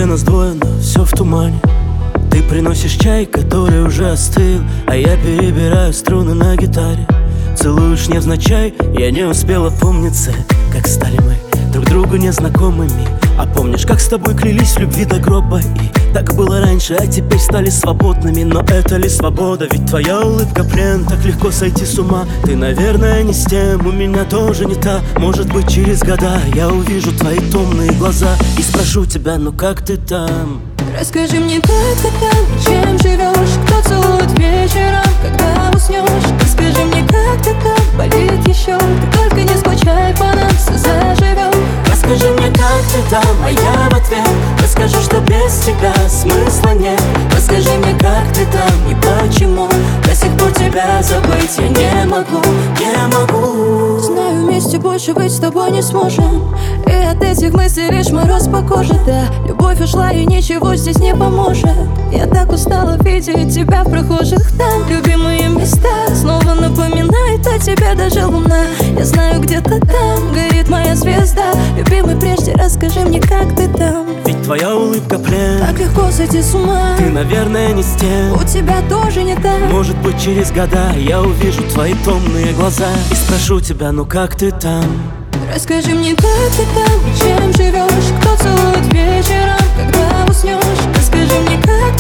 нас двое, но все в тумане. Ты приносишь чай, который уже остыл, а я перебираю струны на гитаре. Целуешь невзначай, я не успел опомниться, как стали мы друг другу незнакомыми. А помнишь, как с тобой клялись в любви до гроба? И так было раньше, а теперь стали свободными. Но это ли свобода? Ведь твоя улыбка плен, так легко сойти с ума. Ты, наверное, не с тем, у меня тоже не та. Может быть, через года я увижу твои томные глаза и спрошу тебя, ну как ты там? Расскажи мне, как ты там, чем живешь, кто целует вечером, когда уснешь. Расскажи мне, как ты там, болит еще, ты только не скучай по нам, все заживет. Расскажи мне, как ты там, а я в ответ расскажу, что без тебя смысла нет. Расскажи мне, как ты там и почему до сих пор тебя забыть я не могу, не могу. Знаю, вместе больше быть с тобой не сможем, и от этих мыслей лишь мороз по коже. Да, любовь ушла и ничего здесь не поможет. Я так устала видеть тебя в прохожих там. Любимые места снова напоминают о тебе даже луна. Я знаю, где-то там горит моя звезда. Любимый, прежде расскажи мне, как ты там. Ведь твоя улыбка плен, так легко сойти с ума. Ты, наверное, не с тем, у тебя тоже не так. Может быть, через года я увижу твои томные глаза и спрошу тебя, ну как ты там? Расскажи мне, как ты там, чем живешь, кто целует вечером, когда уснешь. Расскажи мне, как